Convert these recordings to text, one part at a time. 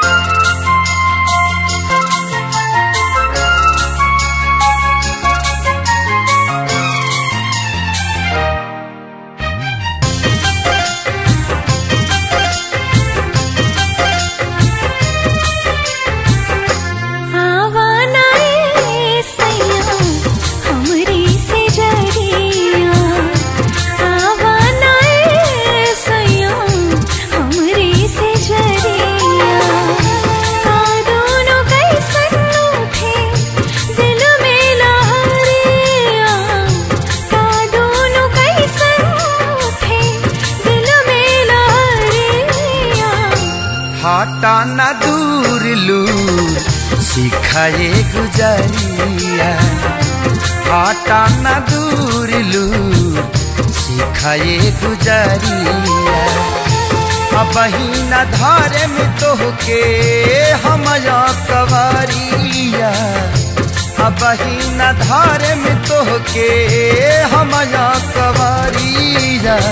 हटा न दूर लूर सिखाए गुजरिया, हटा न दूर लूर सिखाए गुजरिया। अब ही न धारे में तोहके हम कवरिया, अब ही न धारे में तोहके हम कवरिया।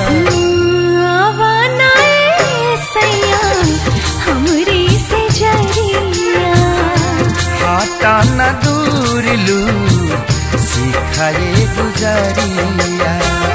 हटा न दूर लूर सिखाए गुजरिया।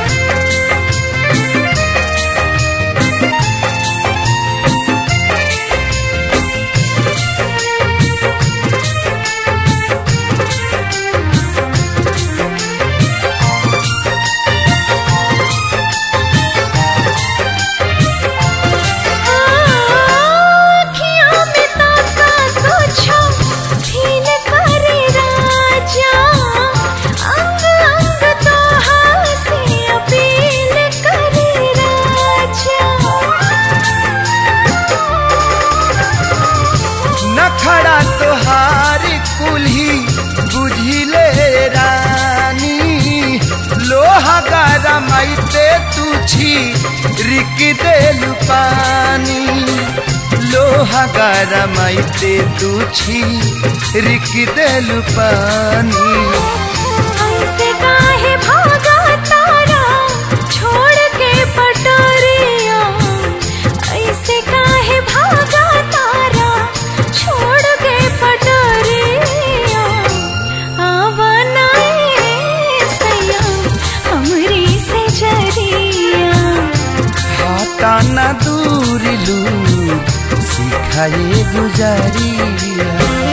नखड़ा तोहार कुल्ही बुझिले रानी, लोहा गरमाइते तुझी रिक देलु पानी, लोहा गरमाइते तुझी रिक देलु पानी। ऐसे काहे भागा तारा छोड़ के पटरिया, ऐसे काहे भागा तारा छोड़ के पटरिया। आवाना सैया हमरी से जरिया। हटा न दूर लूर सिखाए गुजरिया।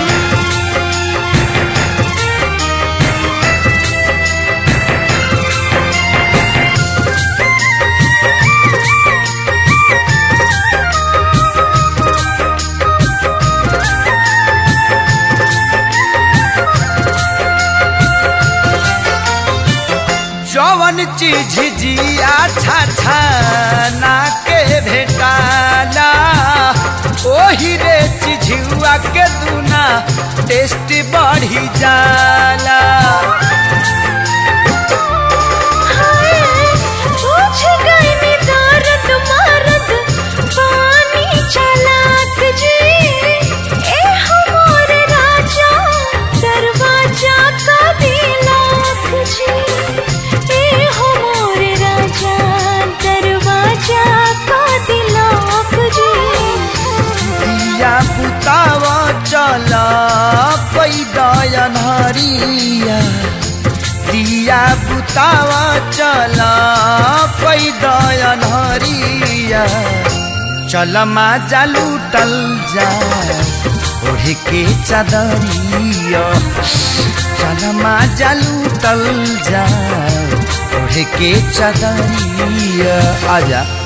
जवन चीज जिया छा ना के भेटाला, ओही रे चिझुआ के दूना टेस्ट बढ़ी जाला। पूछ गई दर्द मर्द पानी चलाक जी, ए हमार राजा दरवाजा का दिलाक जी, दिया बुतावा चला पैदा अन्हरिया, दिया बुतावा चला पैदा अन्हरिया। चल माजा लूटल जा ओढ़ के चादरिया, चल माजा लूटल जा ओढ़ के चादरिया। आजा